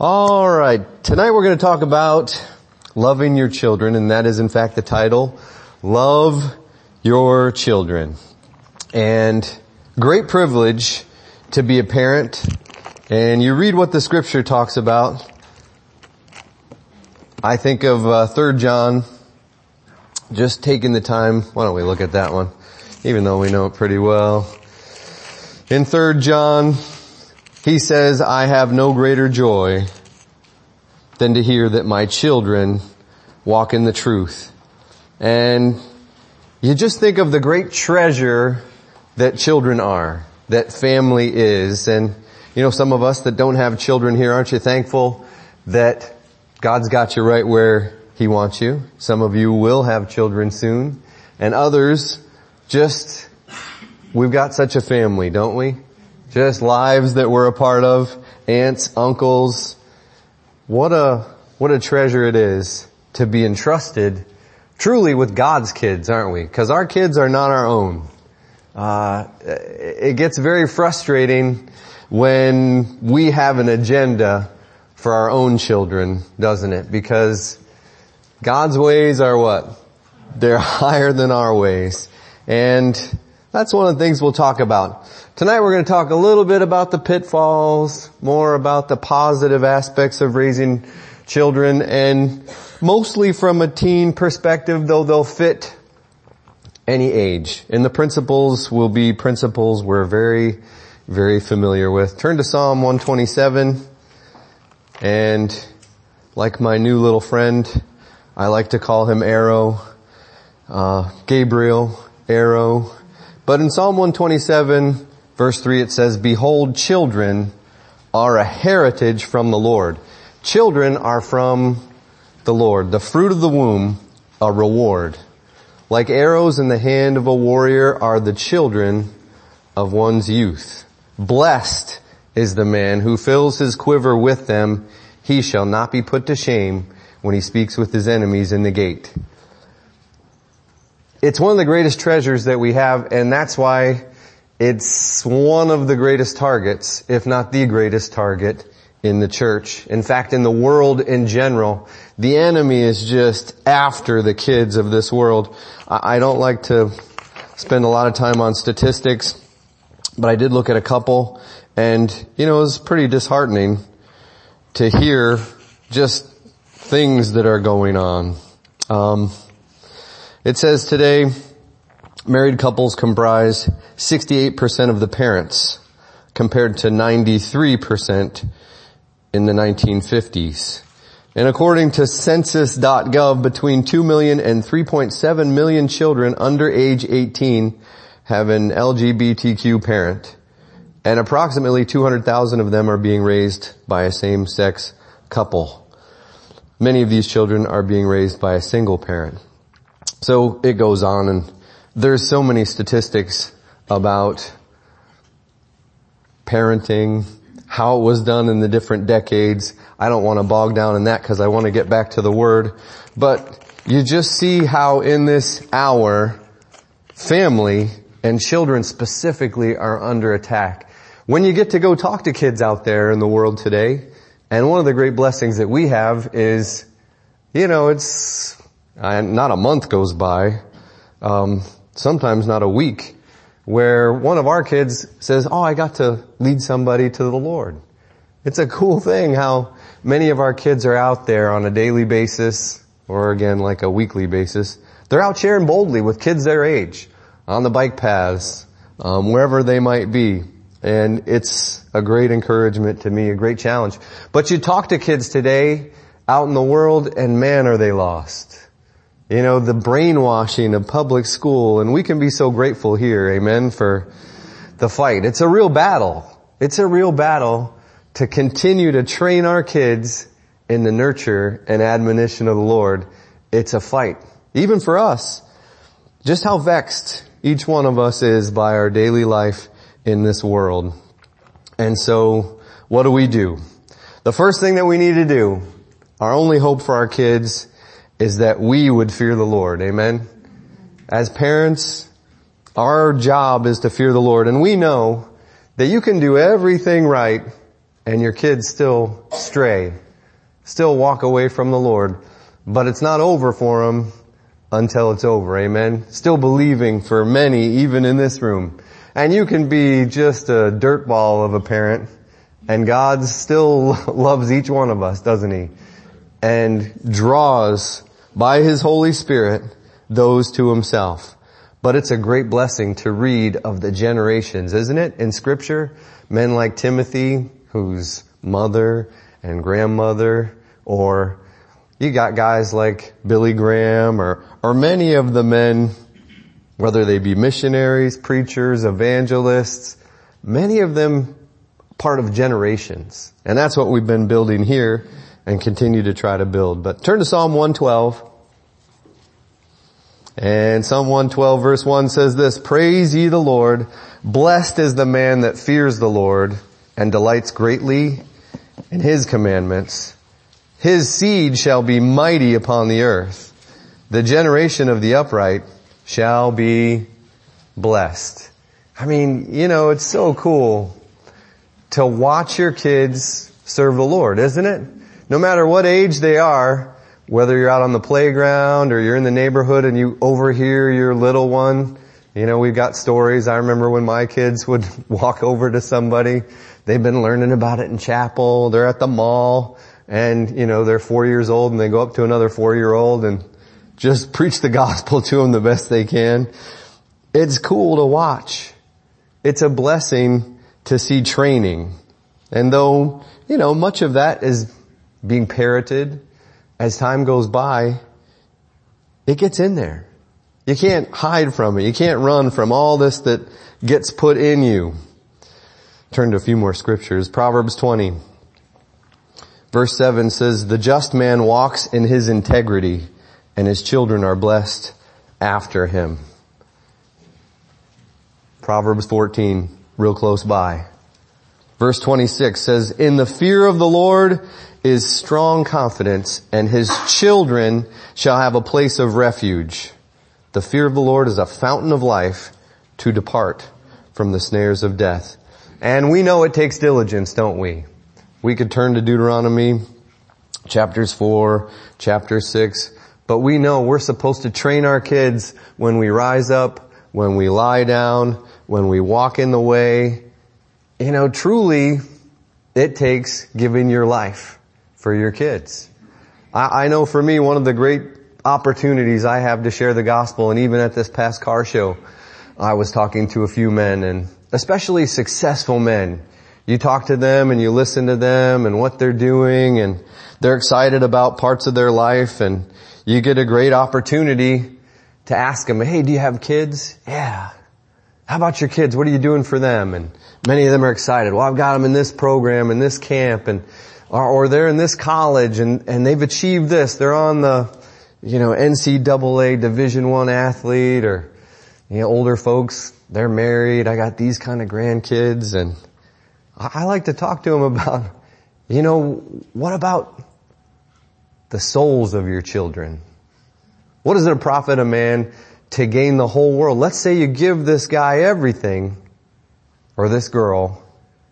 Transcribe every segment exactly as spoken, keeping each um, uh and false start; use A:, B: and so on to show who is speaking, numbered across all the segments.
A: All right. Tonight we're going to talk about loving your children, and that is in fact the title, Love Your Children. And great privilege to be a parent. And you read what the scripture talks about. I think of uh, Third John, just taking the time. Why don't we look at that one, even though we know it pretty well. In Third John, he says, I have no greater joy than to hear that my children walk in the truth. And you just think of the great treasure that children are, that family is. And, you know, some of us that don't have children here, aren't you thankful that God's got you right where He wants you? Some of you will have children soon. And others, just, we've got such a family, don't we? Just lives that we're a part of, aunts, uncles. What a, what a treasure it is to be entrusted truly with God's kids, aren't we? Because our kids are not our own. Uh, it gets very frustrating when we have an agenda for our own children, doesn't it? Because God's ways are what? They're higher than our ways. And that's one of the things we'll talk about. Tonight we're going to talk a little bit about the pitfalls, more about the positive aspects of raising children, and mostly from a teen perspective, though they'll fit any age. And the principles will be principles we're very, very familiar with. Turn to Psalm one twenty-seven, and like my new little friend, I like to call him Arrow, uh, Gabriel, Arrow. But in Psalm one twenty-seven, verse three, it says, Behold, children are a heritage from the Lord. Children are from the Lord. The fruit of the womb, a reward. Like arrows in the hand of a warrior are the children of one's youth. Blessed is the man who fills his quiver with them. He shall not be put to shame when he speaks with his enemies in the gate. It's one of the greatest treasures that we have, and that's why it's one of the greatest targets, if not the greatest target in the church. In fact, in the world in general, the enemy is just after the kids of this world. I don't like to spend a lot of time on statistics, but I did look at a couple, and, you know, it was pretty disheartening to hear just things that are going on. Um, It says today, married couples comprise sixty-eight percent of the parents, compared to ninety-three percent in the nineteen fifties. And according to census dot gov, between two million and three point seven million children under age eighteen have an L G B T Q parent. And approximately two hundred thousand of them are being raised by a same-sex couple. Many of these children are being raised by a single parent. So it goes on, and there's so many statistics about parenting, how it was done in the different decades. I don't want to bog down in that because I want to get back to the Word. But you just see how in this hour, family and children specifically are under attack. When you get to go talk to kids out there in the world today, and one of the great blessings that we have is, you know, it's And not a month goes by, um, sometimes not a week, where one of our kids says, oh, I got to lead somebody to the Lord. It's a cool thing how many of our kids are out there on a daily basis, or again, like a weekly basis. They're out sharing boldly with kids their age, on the bike paths, um, wherever they might be. And it's a great encouragement to me, a great challenge. But you talk to kids today out in the world, and man, are they lost. You know, the brainwashing of public school, and we can be so grateful here, amen, for the fight. It's a real battle. It's a real battle to continue to train our kids in the nurture and admonition of the Lord. It's a fight. Even for us, just how vexed each one of us is by our daily life in this world. And so, what do we do? The first thing that we need to do, our only hope for our kids, is that we would fear the Lord. Amen. As parents, our job is to fear the Lord. And we know that you can do everything right and your kids still stray, still walk away from the Lord, but it's not over for them until it's over. Amen. Still believing for many, even in this room. And you can be just a dirtball of a parent, and God still loves each one of us, doesn't He? And draws by His Holy Spirit those to Himself. But it's a great blessing to read of the generations, isn't it? In Scripture, men like Timothy, whose mother and grandmother, or you got guys like Billy Graham, or, or many of the men, whether they be missionaries, preachers, evangelists, many of them part of generations. And that's what we've been building here and continue to try to build. But turn to Psalm one twelve. And Psalm one twelve verse one says this, "Praise ye the Lord. Blessed is the man that fears the Lord and delights greatly in His commandments. His seed shall be mighty upon the earth. The generation of the upright shall be blessed." I mean, you know, it's so cool to watch your kids serve the Lord, isn't it? No matter what age they are, whether you're out on the playground or you're in the neighborhood and you overhear your little one. You know, we've got stories. I remember when my kids would walk over to somebody. They've been learning about it in chapel. They're at the mall and, you know, they're four years old and they go up to another four-year-old and just preach the gospel to them the best they can. It's cool to watch. It's a blessing to see training. And though, you know, much of that is being parroted, as time goes by, it gets in there. You can't hide from it. You can't run from all this that gets put in you. Turn to a few more scriptures. Proverbs twenty. Verse seven says, "The just man walks in his integrity, and his children are blessed after him." Proverbs fourteen, real close by. Verse twenty-six says, "In the fear of the Lord is strong confidence, and his children shall have a place of refuge. The fear of the Lord is a fountain of life, to depart from the snares of death." And we know it takes diligence, don't we? We could turn to Deuteronomy, chapters four, chapter six, but we know we're supposed to train our kids when we rise up, when we lie down, when we walk in the way. You know, truly, it takes giving your life for your kids. I, I know for me, one of the great opportunities I have to share the gospel, and even at this past car show, I was talking to a few men, and especially successful men. You talk to them and you listen to them and what they're doing, and they're excited about parts of their life, and you get a great opportunity to ask them, "Hey, do you have kids?" "Yeah." "How about your kids? What are you doing for them?" And many of them are excited. "Well, I've got them in this program, in this camp, and Or, or they're in this college and, and they've achieved this. They're on the, you know, N C double A Division One athlete," or, you know, older folks, they're married. "I got these kind of grandkids." And I, I like to talk to them about, you know, what about the souls of your children? What does it profit a man to gain the whole world? Let's say you give this guy everything, or this girl,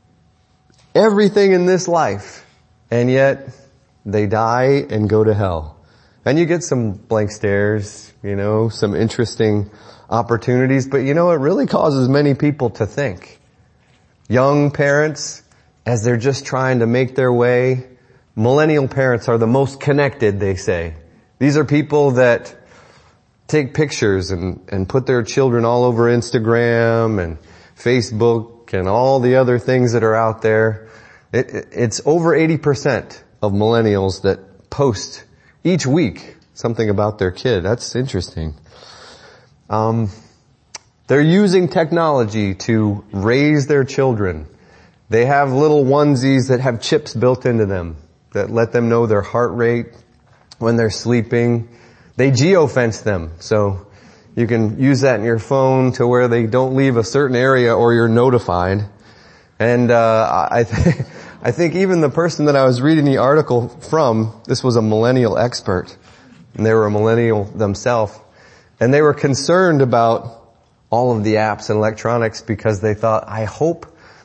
A: everything in this life, and yet they die and go to hell. And you get some blank stares, you know, some interesting opportunities, but you know, it really causes many people to think. Young parents, as they're just trying to make their way, millennial parents are the most connected, they say. These are people that take pictures and, and put their children all over Instagram and Facebook and all the other things that are out there. It, it's over eighty percent of millennials that post each week something about their kid. That's interesting. Um, they're using technology to raise their children. They have little onesies that have chips built into them that let them know their heart rate when they're sleeping. They geofence them, so you can use that in your phone to where they don't leave a certain area or you're notified. And uh I th- I think even the person that I was reading the article from, this was a millennial expert, and they were a millennial themselves, and they were concerned about all of the apps and electronics because they thought, I hope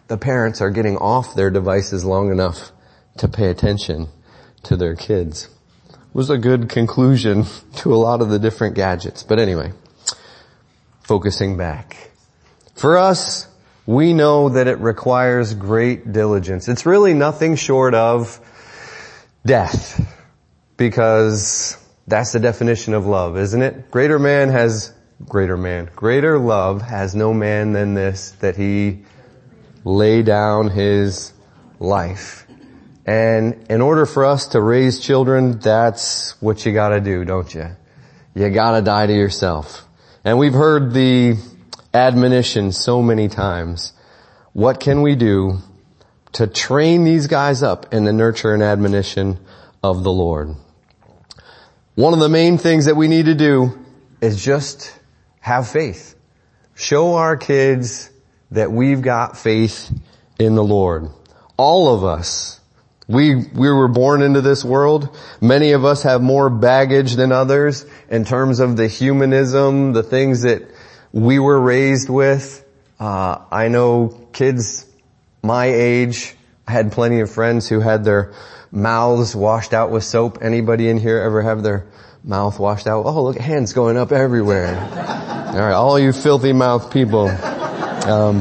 A: the parents are getting off their devices long enough to pay attention to their kids. It was a good conclusion to a lot of the different gadgets. But anyway, focusing back. For us, we know that it requires great diligence. It's really nothing short of death, because that's the definition of love, isn't it? Greater man has, greater man, greater love has no man than this, that he lay down his life. And in order for us to raise children, that's what you gotta do, don't you? You gotta die to yourself. And we've heard the admonition so many times. What can we do to train these guys up in the nurture and admonition of the Lord? One of the main things that we need to do is just have faith. Show our kids that we've got faith in the Lord. All of us. We, we were born into this world. Many of us have more baggage than others in terms of the humanism, the things that we were raised with. Uh, I know kids my age, I had plenty of friends who had their mouths washed out with soap. Anybody in here ever have their mouth washed out? Oh, look, hands going up everywhere. All right, all you filthy mouth people. Um,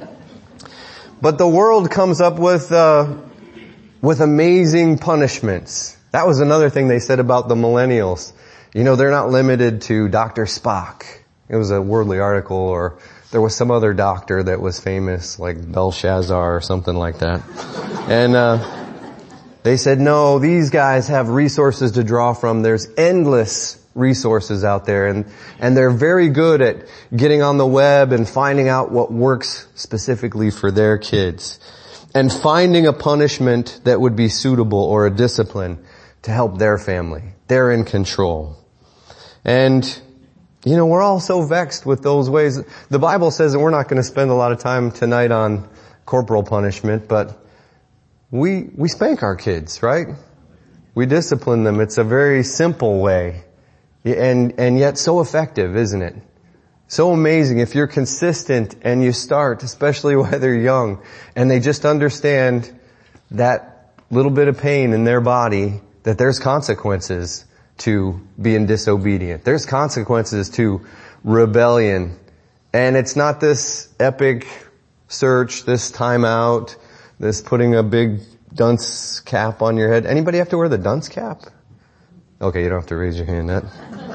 A: but the world comes up with, uh, with amazing punishments. That was another thing they said about the millennials. You know, they're not limited to Doctor Spock. It was a worldly article, or there was some other doctor that was famous, like Belshazzar or something like that. And, uh, they said, no, these guys have resources to draw from. There's endless resources out there, and, and they're very good at getting on the web and finding out what works specifically for their kids, and finding a punishment that would be suitable or a discipline to help their family. They're in control. And, you know, we're all so vexed with those ways. The Bible says that we're not going to spend a lot of time tonight on corporal punishment, but we, we spank our kids, right? We discipline them. It's a very simple way. And, and yet so effective, isn't it? So amazing if you're consistent and you start, especially while they're young, and they just understand that little bit of pain in their body, that there's consequences to being disobedient. There's consequences to rebellion. And it's not this epic search, this timeout, this putting a big dunce cap on your head. Anybody have to wear the dunce cap? Okay, you don't have to raise your hand. That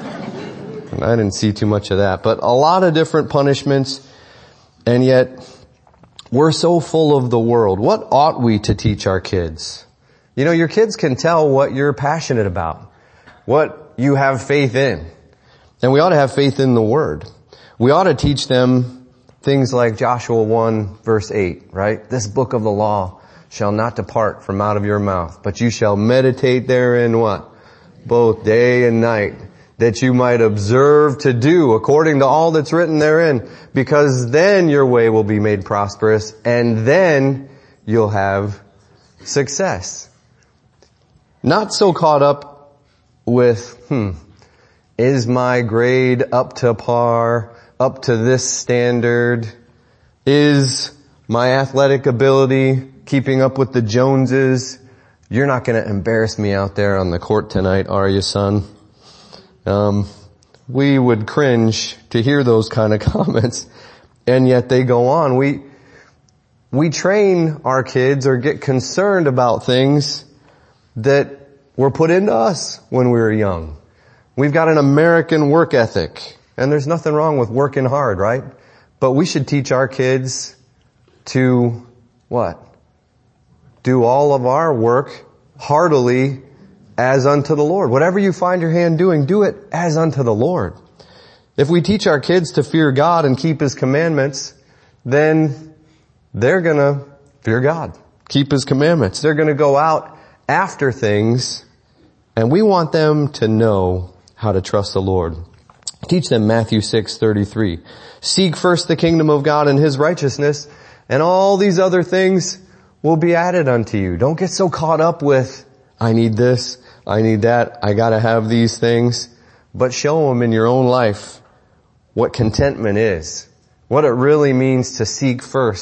A: I didn't see too much of that, but a lot of different punishments, and yet we're so full of the world. What ought we to teach our kids? You know, your kids can tell what you're passionate about, what you have faith in, and we ought to have faith in the Word. We ought to teach them things like Joshua one verse eight, right? This book of the law shall not depart from out of your mouth, but you shall meditate therein what? Both day and night, that you might observe to do according to all that's written therein, because then your way will be made prosperous, and then you'll have success. Not so caught up with, hmm, is my grade up to par, up to this standard? Is my athletic ability keeping up with the Joneses? You're not going to embarrass me out there on the court tonight, are you, son? Um, we would cringe to hear those kind of comments, and yet they go on. We, we train our kids or get concerned about things that were put into us when we were young. We've got an American work ethic, and there's nothing wrong with working hard, right? But we should teach our kids to, what? Do all of our work heartily as unto the Lord. Whatever you find your hand doing, do it as unto the Lord. If we teach our kids to fear God and keep His commandments, then they're gonna fear God, keep His commandments. They're gonna go out after things, and we want them to know how to trust the Lord. Teach them Matthew six thirty-three. Seek first the kingdom of God and His righteousness, and all these other things will be added unto you. Don't get so caught up with, I need this, I need that, I gotta have these things. But show them in your own life what contentment is, what it really means to seek first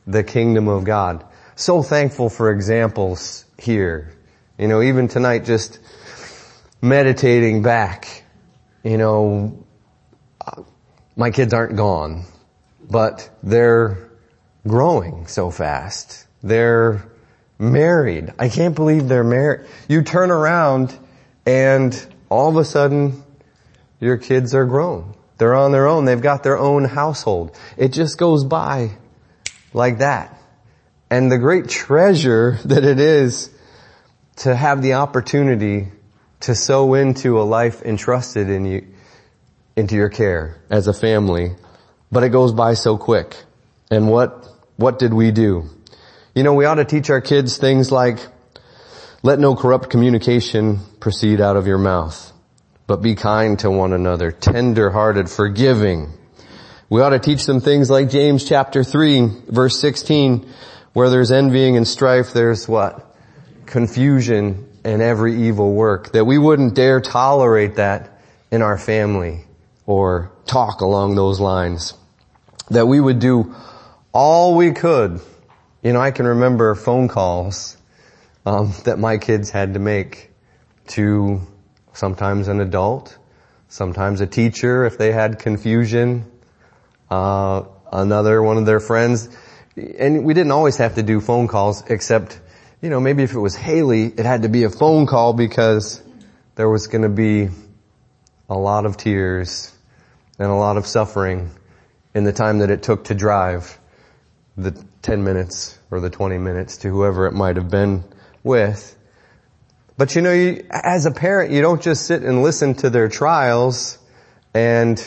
A: the kingdom of God. So thankful for examples here. You know, even tonight just meditating back, you know, my kids aren't gone, but they're growing so fast. They're married. I can't believe they're married. You turn around and all of a sudden your kids are grown. They're on their own. They've got their own household. It just goes by like that. And the great treasure that it is to have the opportunity to sow into a life entrusted in you, into your care as a family. But it goes by so quick. And what, what did we do? You know, we ought to teach our kids things like, let no corrupt communication proceed out of your mouth, but be kind to one another, tender-hearted, forgiving. We ought to teach them things like James chapter three, verse sixteen, where there's envying and strife, there's what? Confusion and every evil work. That we wouldn't dare tolerate that in our family or talk along those lines. That we would do all we could. You know, I can remember phone calls um, that my kids had to make to sometimes an adult, sometimes a teacher if they had confusion, uh, another one of their friends. And we didn't always have to do phone calls except, you know, maybe if it was Haley, it had to be a phone call because there was going to be a lot of tears and a lot of suffering in the time that it took to drive the ten minutes or the twenty minutes to whoever it might have been with. But you know, you, as a parent, you don't just sit and listen to their trials and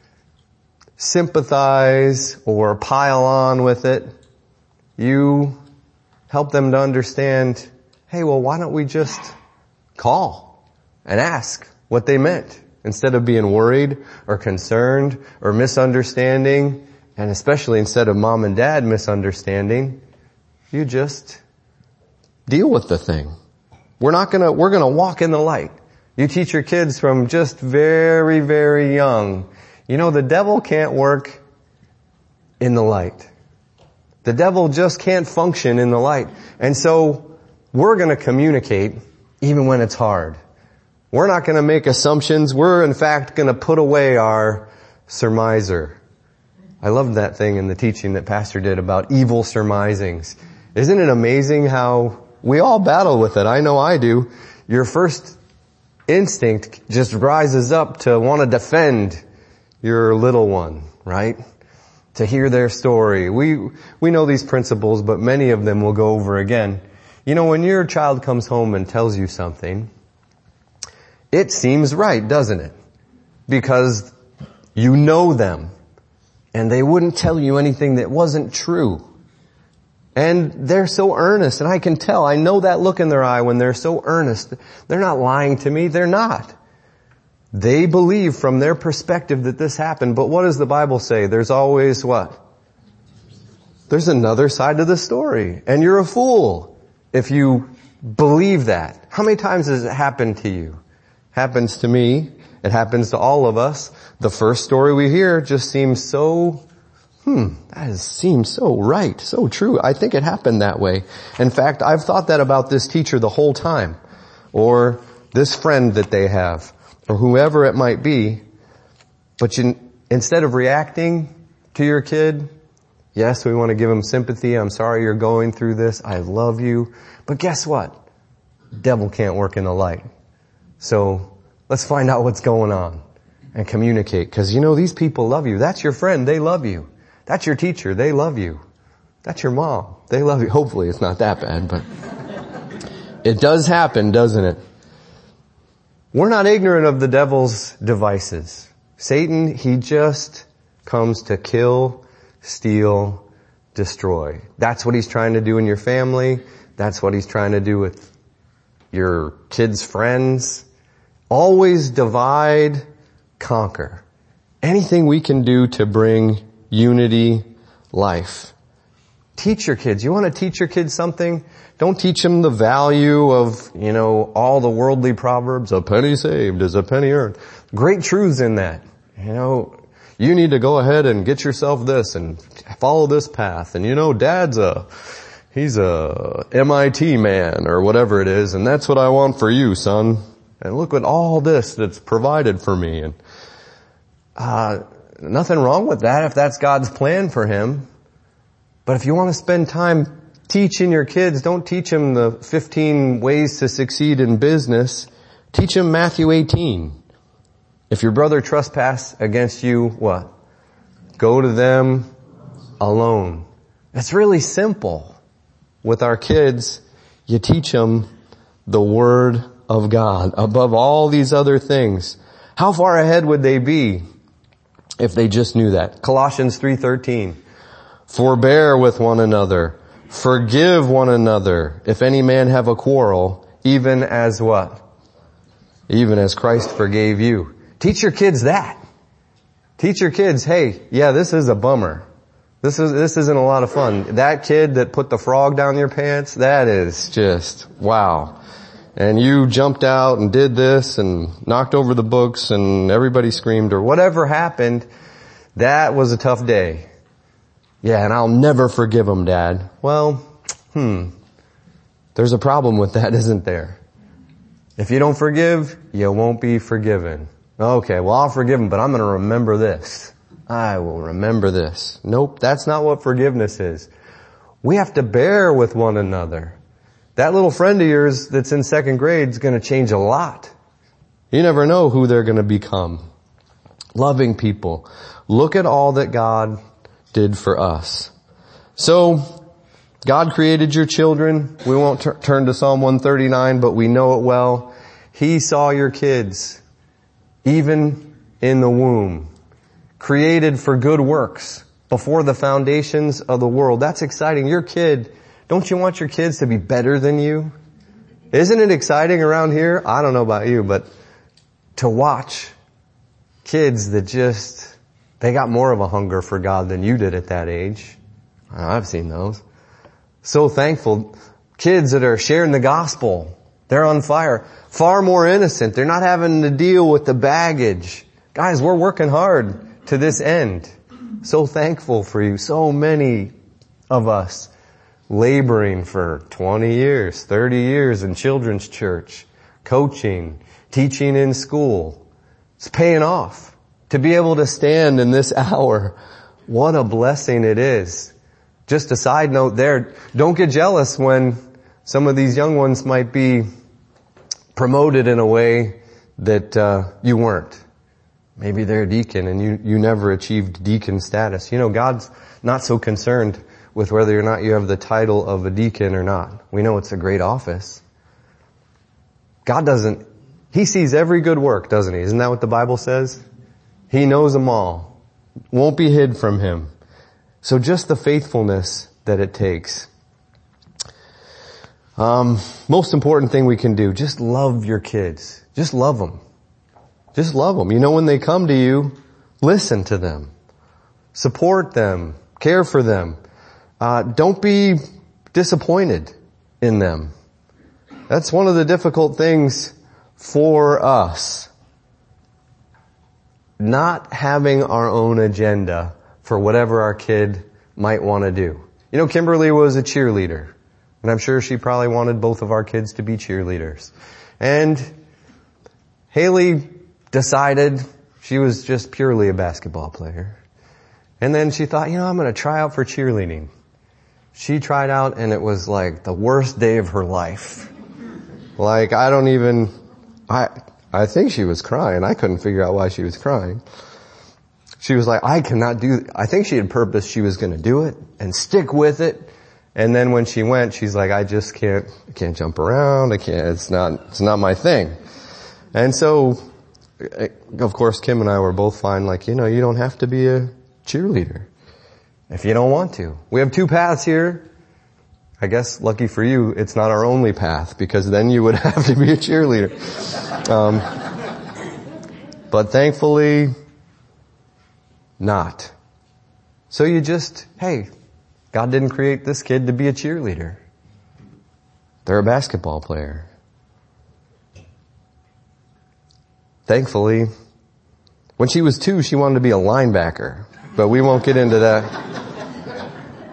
A: sympathize or pile on with it. You help them to understand, hey, well, why don't we just call and ask what they meant instead of being worried or concerned or misunderstanding. And especially instead of mom and dad misunderstanding, you just deal with the thing. We're not gonna, we're gonna walk in the light. You teach your kids from just very, very young. You know, the devil can't work in the light. The devil just can't function in the light. And so we're gonna communicate even when it's hard. We're not gonna make assumptions. We're in fact gonna put away our surmiser. I loved that thing in the teaching that Pastor did about evil surmisings. Isn't it amazing how we all battle with it? I know I do. Your first instinct just rises up to want to defend your little one, right? To hear their story. We, we know these principles, but many of them will go over again. You know, when your child comes home and tells you something, it seems right, doesn't it? Because you know them. And they wouldn't tell you anything that wasn't true. And they're so earnest, and I can tell, I know that look in their eye when they're so earnest. They're not lying to me, they're not. They believe from their perspective that this happened, but what does the Bible say? There's always what? There's another side to the story, and you're a fool if you believe that. How many times has it happened to you? Happens to me. It happens to all of us. The first story we hear just seems so, hmm, that is, seems so right, so true. I think it happened that way. In fact, I've thought that about this teacher the whole time, or this friend that they have, or whoever it might be. But you, instead of reacting to your kid, yes, we want to give them sympathy. I'm sorry you're going through this. I love you. But guess what? Devil can't work in the light. So let's find out what's going on and communicate. Because you know, these people love you. That's your friend. They love you. That's your teacher. They love you. That's your mom. They love you. Hopefully it's not that bad, but it does happen, doesn't it? We're not ignorant of the devil's devices. Satan, he just comes to kill, steal, destroy. That's what he's trying to do in your family. That's what he's trying to do with your kids' friends. Always divide, conquer. Anything we can do to bring unity, life. Teach your kids. You want to teach your kids something? Don't teach them the value of, you know, all the worldly proverbs. A penny saved is a penny earned. Great truths in that. You know, you need to go ahead and get yourself this and follow this path. And you know, dad's a, he's a M I T man or whatever it is. And that's what I want for you, son. And look at all this that's provided for me. And, uh, nothing wrong with that if that's God's plan for him. But if you want to spend time teaching your kids, don't teach them the fifteen ways to succeed in business. Teach them Matthew eighteen. If your brother trespass against you, what? Go to them alone. It's really simple. With our kids, you teach them the Word of God above all these other things. How far ahead would they be if they just knew that? Colossians three thirteen. Forbear with one another. Forgive one another. If any man have a quarrel, even as what? Even as Christ forgave you. Teach your kids that. Teach your kids, hey, yeah, this is a bummer. This is, this isn't a lot of fun. That kid that put the frog down your pants, that is just, wow. And you jumped out and did this and knocked over the books and everybody screamed or whatever happened. That was a tough day. Yeah, and I'll never forgive him, Dad. Well, hmm, there's a problem with that, isn't there? If you don't forgive, you won't be forgiven. Okay, well, I'll forgive him, but I'm going to remember this. I will remember this. Nope, that's not what forgiveness is. We have to bear with one another. That little friend of yours that's in second grade is going to change a lot. You never know who they're going to become. Loving people. Look at all that God did for us. So, God created your children. We won't t- turn to Psalm one thirty-nine, but we know it well. He saw your kids, even in the womb, created for good works before the foundations of the world. That's exciting. Your kid, don't you want your kids to be better than you? Isn't it exciting around here? I don't know about you, but to watch kids that just, they got more of a hunger for God than you did at that age. I've seen those. So thankful. Kids that are sharing the gospel. They're on fire. Far more innocent. They're not having to deal with the baggage. Guys, we're working hard to this end. So thankful for you. So many of us laboring for twenty years, thirty years in children's church, coaching, teaching in school. It's paying off. To be able to stand in this hour, what a blessing it is. Just a side note there, don't get jealous when some of these young ones might be promoted in a way that uh, you weren't. Maybe they're a deacon and you, you never achieved deacon status. You know, God's not so concerned with whether or not you have the title of a deacon or not. We know it's a great office. God doesn't, He sees every good work, doesn't He? Isn't that what the Bible says? He knows them all. Won't be hid from Him. So just the faithfulness that it takes. Um, most important thing we can do, just love your kids. Just love them. Just love them. You know, when they come to you, listen to them. Support them. Care for them. Uh, don't be disappointed in them. That's one of the difficult things for us. Not having our own agenda for whatever our kid might want to do. You know, Kimberly was a cheerleader. And I'm sure she probably wanted both of our kids to be cheerleaders. And Haley decided she was just purely a basketball player. And then she thought, you know, I'm going to try out for cheerleading. She tried out and it was like the worst day of her life. Like, I don't even, I, I think she was crying. I couldn't figure out why she was crying. She was like, I cannot do, I think she had purposed she was going to do it and stick with it. And then when she went, she's like, I just can't, I can't jump around. I can't, it's not, it's not my thing. And so, of course, Kim and I were both fine. Like, you know, you don't have to be a cheerleader if you don't want to. We have two paths here. I guess, lucky for you, it's not our only path, because then you would have to be a cheerleader. Um, but thankfully, not. So you just, hey, God didn't create this kid to be a cheerleader. They're a basketball player. Thankfully, when she was two, she wanted to be a linebacker, but we won't get into that.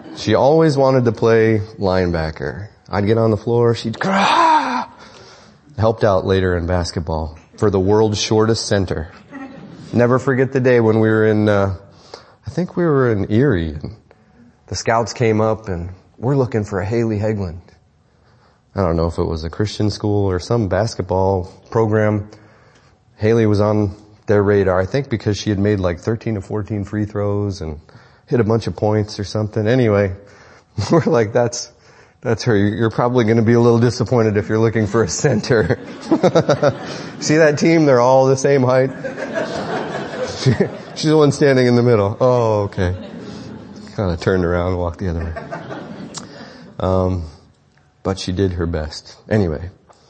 A: She always wanted to play linebacker. I'd get on the floor, she'd cry. Helped out later in basketball for the world's shortest center. Never forget the day when we were in, uh, I think we were in Erie. And the scouts came up and we're looking for a Haley Hegland. I don't know if it was a Christian school or some basketball program. Haley was on their radar, I think because she had made like thirteen or fourteen free throws and hit a bunch of points or something. Anyway, we're like, that's, that's her. You're probably going to be a little disappointed if you're looking for a center. See that team? They're all the same height. She's the one standing in the middle. Oh, okay. Kind of turned around and walked the other way. Um, but she did her best. Anyway.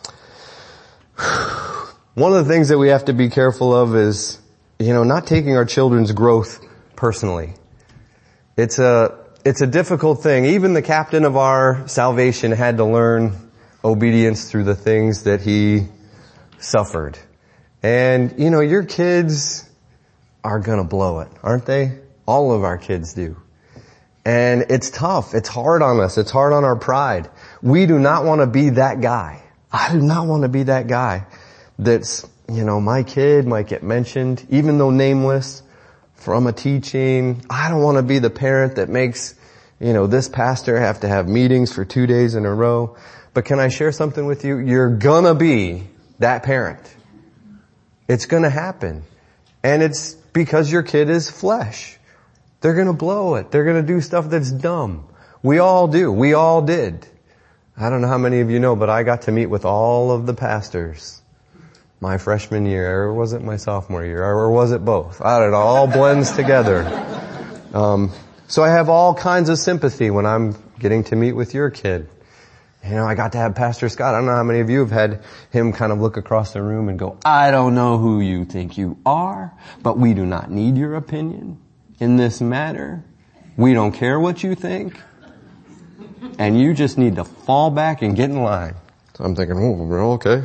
A: One of the things that we have to be careful of is, you know, not taking our children's growth personally. It's a, it's a difficult thing. Even the captain of our salvation had to learn obedience through the things that he suffered. And, you know, your kids are gonna blow it, aren't they? All of our kids do. And it's tough. It's hard on us. It's hard on our pride. We do not want to be that guy. I do not want to be that guy that's, you know, my kid might get mentioned, even though nameless, from a teaching. I don't want to be the parent that makes, you know, this pastor have to have meetings for two days in a row. But can I share something with you? You're gonna be that parent. It's gonna happen. And it's because your kid is flesh. They're gonna blow it. They're gonna do stuff that's dumb. We all do. We all did. I don't know how many of you know, but I got to meet with all of the pastors my freshman year, or was it my sophomore year, or was it both? I don't know. All blends together. Um, so I have all kinds of sympathy when I'm getting to meet with your kid. You know, I got to have Pastor Scott. I don't know how many of you have had him kind of look across the room and go, I don't know who you think you are, but we do not need your opinion in this matter. We don't care what you think. And you just need to fall back and get in line. So I'm thinking, oh, okay.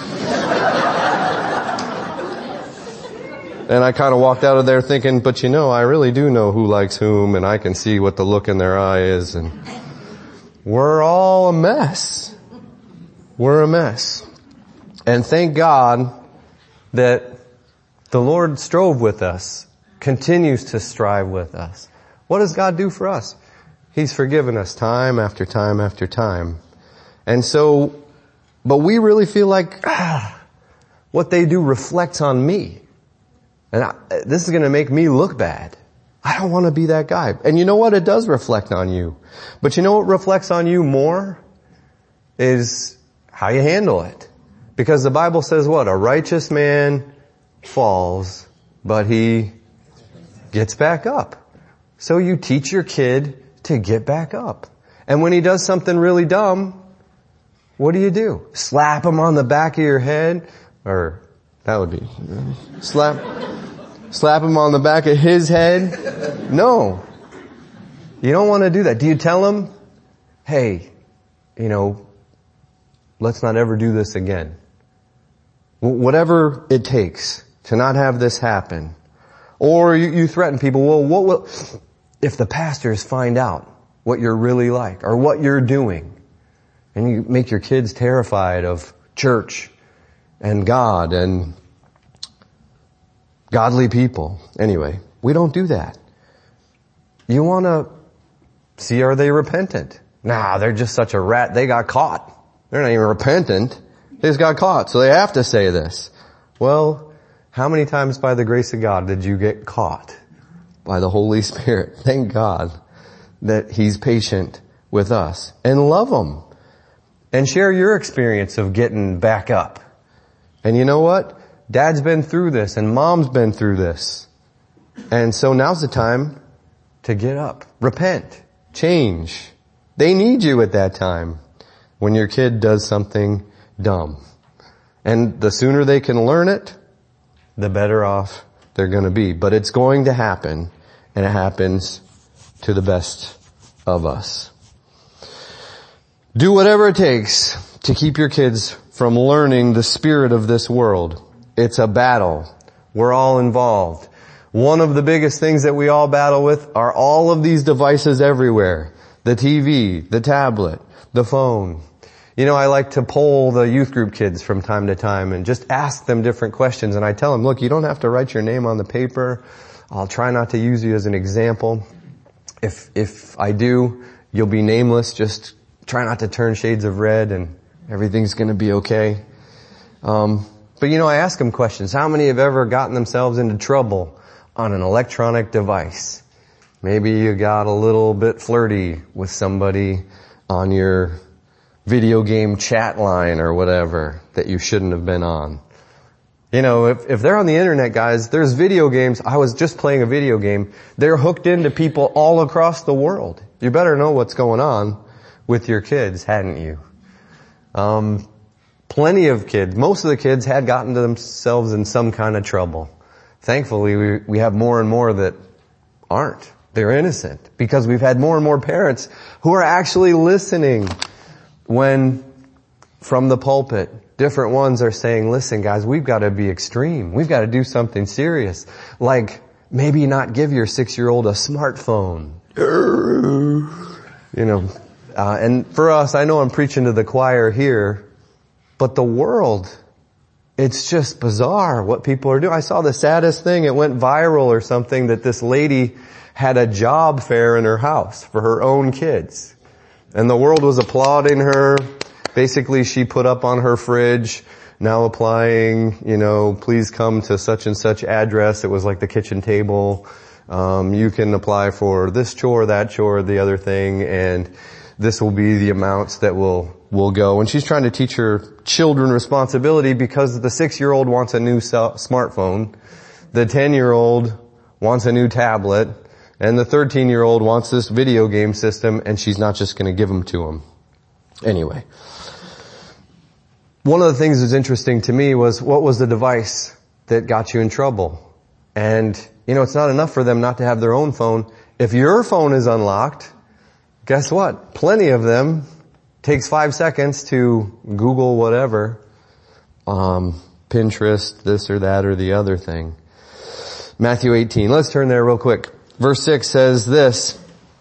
A: And I kind of walked out of there thinking, but you know, I really do know who likes whom, and I can see what the look in their eye is, and we're all a mess. We're a mess. And thank God that the Lord strove with us, continues to strive with us. What does God do for us? He's forgiven us time after time after time. And so, but we really feel like, ah, what they do reflects on me. And I, this is going to make me look bad. I don't want to be that guy. And you know what? It does reflect on you. But you know what reflects on you more? Is how you handle it. Because the Bible says what? A righteous man falls, but he gets back up. So you teach your kid to get back up. And when he does something really dumb, what do you do? Slap him on the back of your head? Or that would be, slap, slap him on the back of his head? No. You don't want to do that. Do you tell him, hey, you know, let's not ever do this again. Whatever it takes to not have this happen. Or you, you threaten people, well, what will, if the pastors find out what you're really like or what you're doing, and you make your kids terrified of church and God and godly people. Anyway, we don't do that. You want to see, are they repentant? Nah, they're just such a rat. They got caught. They're not even repentant. They just got caught, so they have to say this. Well, how many times by the grace of God did you get caught? By the Holy Spirit. Thank God that He's patient with us. And love Him. And share your experience of getting back up. And you know what? Dad's been through this and Mom's been through this. And so now's the time to get up. Repent. Change. They need you at that time when your kid does something dumb. And the sooner they can learn it, the better off they're going to be. But it's going to happen, and it happens to the best of us. Do whatever it takes to keep your kids from learning the spirit of this world. It's a battle. We're all involved. One of the biggest things that we all battle with are all of these devices everywhere. the T V, the tablet, the phone. You know, I like to poll the youth group kids from time to time and just ask them different questions. And I tell them, look, you don't have to write your name on the paper. I'll try not to use you as an example. If, if I do, you'll be nameless. Just try not to turn shades of red and everything's going to be okay. Um, but you know, I ask them questions. How many have ever gotten themselves into trouble on an electronic device? Maybe you got a little bit flirty with somebody on your video game chat line or whatever that you shouldn't have been on. You know, if, if they're on the internet, guys, there's video games. I was just playing a video game. They're hooked into people all across the world. You better know what's going on with your kids, hadn't you? Um, plenty of kids, most of the kids had gotten to themselves in some kind of trouble. Thankfully, we, we have more and more that aren't. They're innocent because we've had more and more parents who are actually listening when from the pulpit, different ones are saying, listen guys, we've got to be extreme. We've got to do something serious. Like maybe not give your six-year-old a smartphone. You know, uh, and for us, I know I'm preaching to the choir here, but the world, it's just bizarre what people are doing. I saw the saddest thing. It went viral or something that this lady had a job fair in her house for her own kids. And the world was applauding her. Basically, she put up on her fridge, now applying, you know, please come to such and such address. It was like the kitchen table. Um, you can apply for this chore, that chore, the other thing, and this will be the amounts that will, will go. And she's trying to teach her children responsibility because the six-year-old wants a new cell, smartphone. The ten-year-old wants a new tablet. And the thirteen-year-old wants this video game system, and she's not just going to give them to him. Anyway. One of the things that was interesting to me was, what was the device that got you in trouble? And, you know, it's not enough for them not to have their own phone. If your phone is unlocked, guess what? Plenty of them takes five seconds to Google whatever, um, Pinterest, this or that or the other thing. Matthew eighteen. Let's turn there real quick. Verse six says this,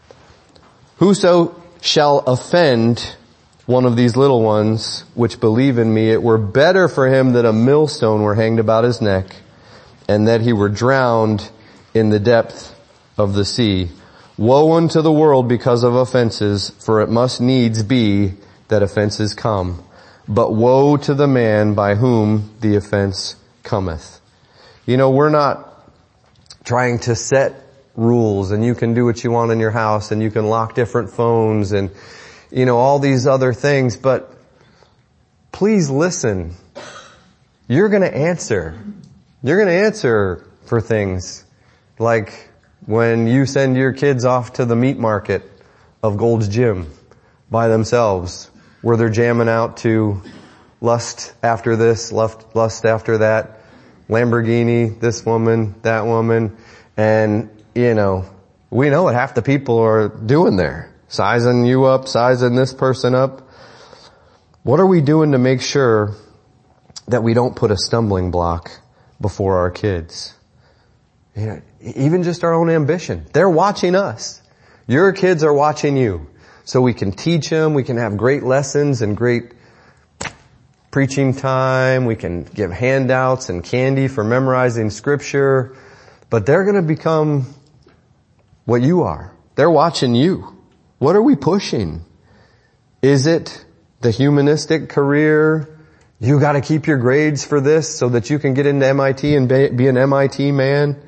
A: whoso shall offend one of these little ones which believe in me, it were better for him that a millstone were hanged about his neck and that he were drowned in the depth of the sea. Woe unto the world because of offenses, for it must needs be that offenses come. But woe to the man by whom the offense cometh. You know, we're not trying to set rules and you can do what you want in your house and you can lock different phones and, you know, all these other things, but please listen. You're gonna answer. You're gonna answer for things like when you send your kids off to the meat market of Gold's Gym by themselves, where they're jamming out to lust after this, lust, lust after that, Lamborghini, this woman, that woman, and you know, we know what half the people are doing there. Sizing you up, sizing this person up. What are we doing to make sure that we don't put a stumbling block before our kids? You know, even just our own ambition. They're watching us. Your kids are watching you. So we can teach them, we can have great lessons and great preaching time, we can give handouts and candy for memorizing scripture, but they're going to become what you are. They're watching you. What are we pushing? Is it the humanistic career? You got to keep your grades for this so that you can get into M I T and be an M I T man?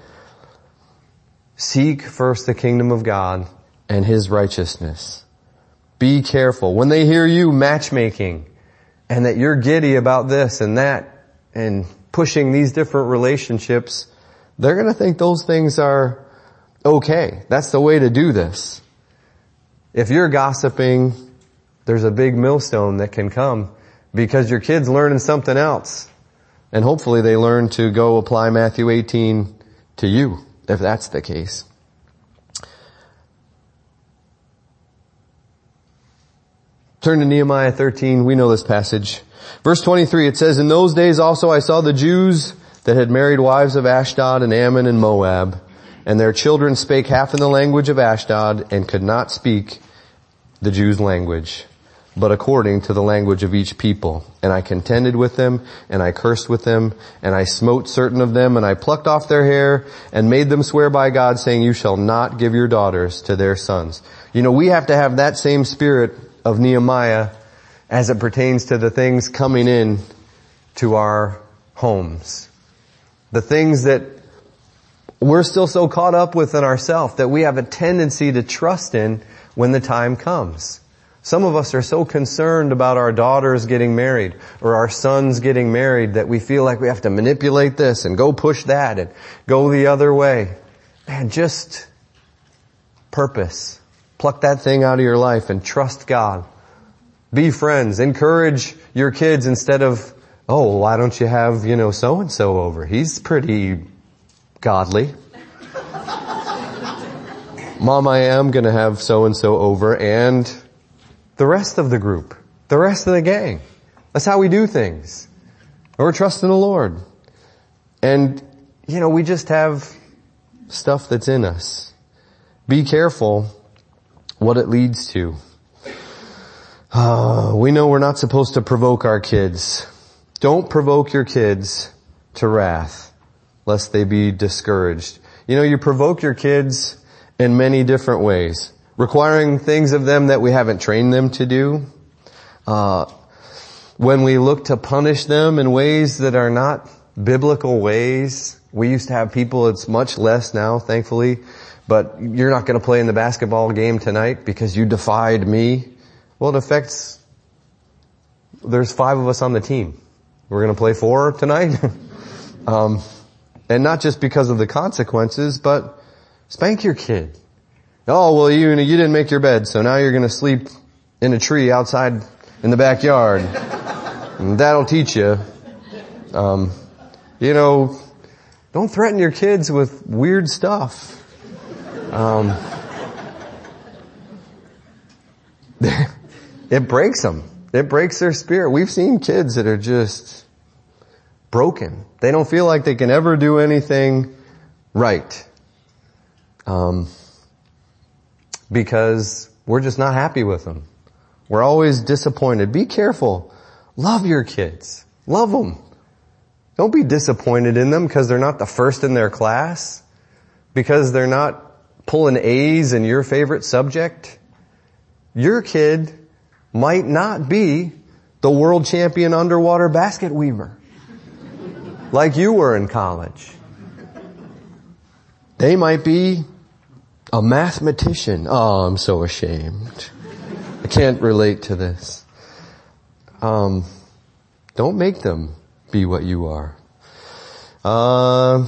A: Seek first the kingdom of God and His righteousness. Be careful. When they hear you matchmaking and that you're giddy about this and that and pushing these different relationships, they're going to think those things are okay. That's the way to do this. If you're gossiping, there's a big millstone that can come because your kid's learning something else. And hopefully they learn to go apply Matthew eighteen to you, if that's the case. Turn to Nehemiah thirteen. We know this passage. Verse twenty-three, it says, in those days also I saw the Jews that had married wives of Ashdod and Ammon and Moab, and their children spake half in the language of Ashdod and could not speak the Jews' language, but according to the language of each people. And I contended with them, and I cursed with them, and I smote certain of them, and I plucked off their hair, and made them swear by God, saying, you shall not give your daughters to their sons. You know, we have to have that same spirit of Nehemiah as it pertains to the things coming in to our homes. The things that we're still so caught up with in ourselves that we have a tendency to trust in when the time comes. Some of us are so concerned about our daughters getting married or our sons getting married that we feel like we have to manipulate this and go push that and go the other way. Man, just purpose. Pluck that thing out of your life and trust God. Be friends. Encourage your kids instead of, oh, why don't you have, you know, so-and-so over? He's pretty godly. Mom, I am going to have so-and-so over and the rest of the group, the rest of the gang. That's how we do things. We're trusting the Lord. And, you know, we just have stuff that's in us. Be careful what it leads to. Uh, we know we're not supposed to provoke our kids. Don't provoke your kids to wrath, lest they be discouraged. You know, you provoke your kids in many different ways. Requiring things of them that we haven't trained them to do. Uh, when we look to punish them in ways that are not biblical ways. We used to have people, it's much less now, thankfully, but you're not going to play in the basketball game tonight because you defied me. Well, it affects, there's five of us on the team. We're going to play four tonight. um, and not just because of the consequences, but spank your kid. Oh, well, you, you didn't make your bed, so now you're going to sleep in a tree outside in the backyard. And that'll teach you. Um, you know, don't threaten your kids with weird stuff. Um, it breaks them. It breaks their spirit. We've seen kids that are just broken. They don't feel like they can ever do anything right. Um, because we're just not happy with them. We're always disappointed. Be careful. Love your kids. Love them. Don't be disappointed in them because they're not the first in their class, because they're not pulling A's in your favorite subject. Your kid might not be the world champion underwater basket weaver like you were in college. They might be a mathematician. Oh, I'm so ashamed. I can't relate to this. Um, don't make them be what you are. Uh,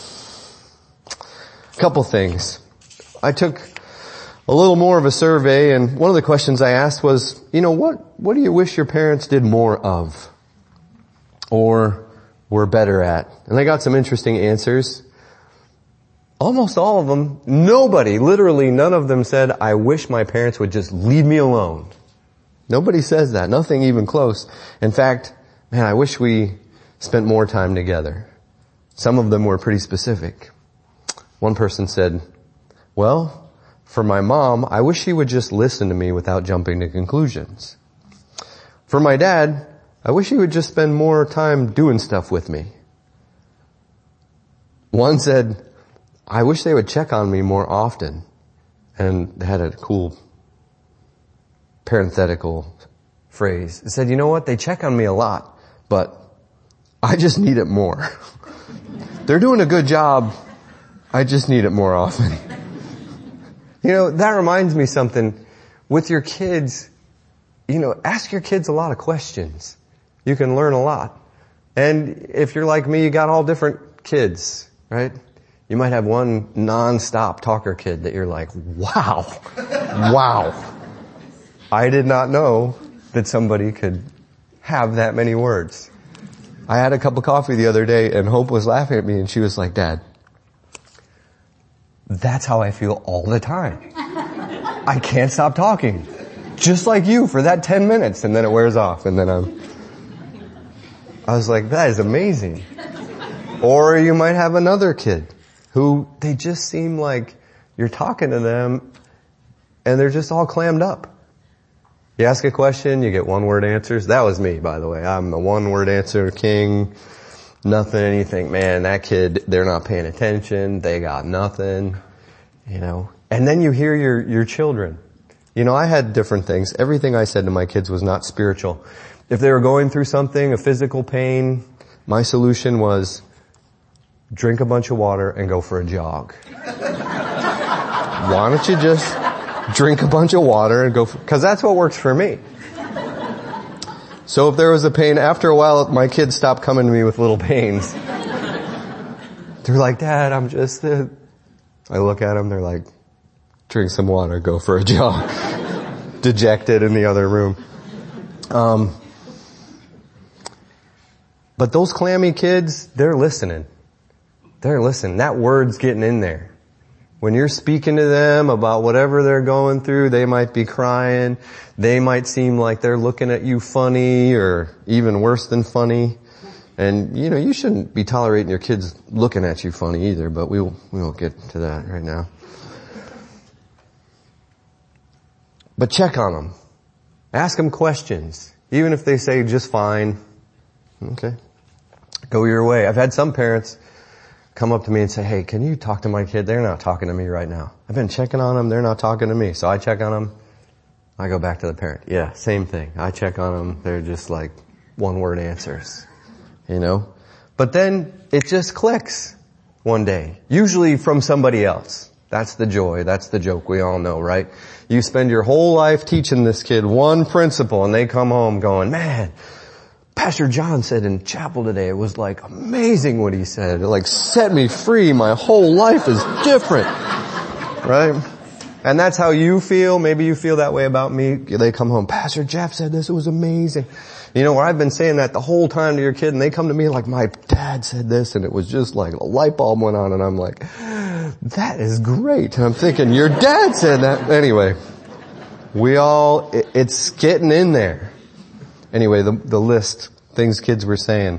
A: couple things. I took a little more of a survey, and one of the questions I asked was, you know, what, what do you wish your parents did more of? Or were better at? And I got some interesting answers. Almost all of them, nobody, literally none of them said, I wish my parents would just leave me alone. Nobody says that. Nothing even close. In fact, man, I wish we spent more time together. Some of them were pretty specific. One person said, well, for my mom, I wish she would just listen to me without jumping to conclusions. For my dad, I wish he would just spend more time doing stuff with me. One said, I wish they would check on me more often. And they had a cool parenthetical phrase. It said, you know what? They check on me a lot, but I just need it more. They're doing a good job. I just need it more often. You know, that reminds me something. With your kids, you know, ask your kids a lot of questions. You can learn a lot. And if you're like me, you got all different kids, right? You might have one non-stop talker kid that you're like, wow, wow. I did not know that somebody could have that many words. I had a cup of coffee the other day and Hope was laughing at me and she was like, Dad, that's how I feel all the time. I can't stop talking. Just like you for that ten minutes and then it wears off and then I'm, I was like, that is amazing. Or you might have another kid who they just seem like you're talking to them and they're just all clammed up. You ask a question, you get one word answers. That was me, by the way. I'm the one word answer king. Nothing, and you think, man, that kid, they're not paying attention. They got nothing, you know. And then you hear your, your children. You know, I had different things. Everything I said to my kids was not spiritual. If they were going through something, a physical pain, my solution was drink a bunch of water and go for a jog. Why don't you just drink a bunch of water and go for, cause that's what works for me. So if there was a pain, after a while, my kids stopped coming to me with little pains. They're like, Dad, I'm just, uh... I look at them, they're like, drink some water, go for a jog. Dejected in the other room. Um, but those clammy kids, they're listening. They're listening. That word's getting in there. When you're speaking to them about whatever they're going through, they might be crying. They might seem like they're looking at you funny or even worse than funny. And, you know, you shouldn't be tolerating your kids looking at you funny either, but we will, we won't get to that right now. But check on them. Ask them questions. Even if they say just fine. Okay. Go your way. I've had some parents come up to me and say, hey, can you talk to my kid? They're not talking to me right now. I've been checking on them. They're not talking to me. So I check on them. I go back to the parent. Yeah, same thing. I check on them. They're just like one word answers, you know? But then it just clicks one day, usually from somebody else. That's the joy. That's the joke we all know, right? You spend your whole life teaching this kid one principle and they come home going, man, Pastor John said in chapel today, it was like amazing what he said. It like set me free. My whole life is different. Right? And that's how you feel. Maybe you feel that way about me. They come home, Pastor Jeff said this, it was amazing. You know, where I've been saying that the whole time to your kid and they come to me like, my dad said this and it was just like a light bulb went on and I'm like, that is great. And I'm thinking, your dad said that. Anyway, we all, it, it's getting in there. Anyway, the, the list, things kids were saying.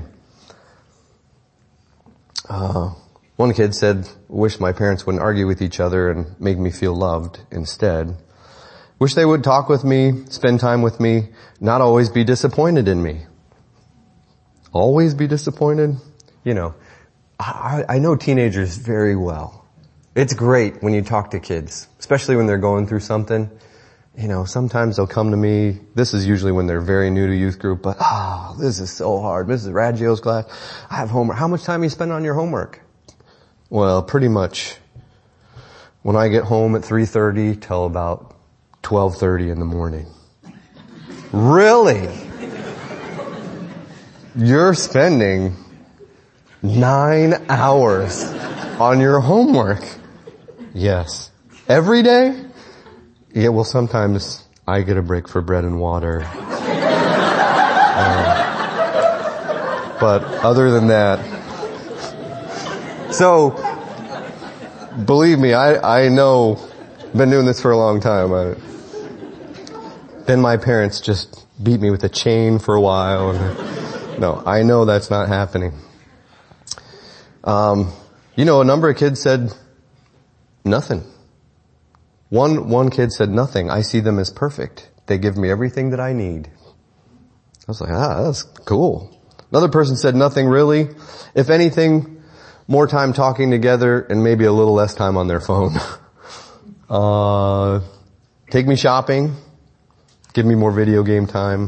A: Uh, one kid said, wish my parents wouldn't argue with each other and make me feel loved instead. Wish they would talk with me, spend time with me, not always be disappointed in me. Always be disappointed? You know, I, I know teenagers very well. It's great when you talk to kids, especially when they're going through something. You know, sometimes they'll come to me, this is usually when they're very new to youth group, but, oh, this is so hard. Missus Raggio's class, I have homework. How much time do you spend on your homework? Well, pretty much when I get home at three thirty till about twelve thirty in the morning. Really? You're spending nine hours on your homework? Yes. Every day? Yeah, well, sometimes I get a break for bread and water. um, but other than that, so believe me, I I know, been doing this for a long time. I, then my parents just beat me with a chain for a while. And, no, I know that's not happening. Um, you know, a number of kids said nothing. One, one kid said nothing. I see them as perfect. They give me everything that I need. I was like, ah, that's cool. Another person said nothing really. If anything, more time talking together and maybe a little less time on their phone. uh, take me shopping. Give me more video game time.